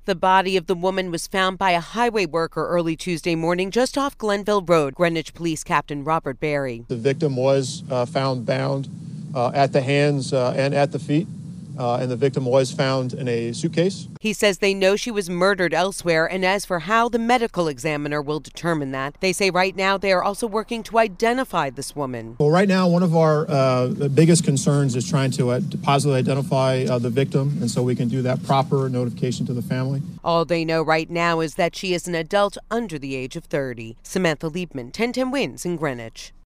The body of the woman was found by a highway worker early Tuesday morning just off Glenville Road. Greenwich Police Captain Robert Berry. The victim was found bound at the hands and at the feet, and the victim was found in a suitcase. He says they know she was murdered elsewhere, and as for how, the medical examiner will determine that. They say right now they are also working to identify this woman. Well, right now, one of our biggest concerns is trying to positively identify the victim, and so we can do that proper notification to the family. All they know right now is that she is an adult under the age of 30. Samantha Liebman, 1010 Wins in Greenwich.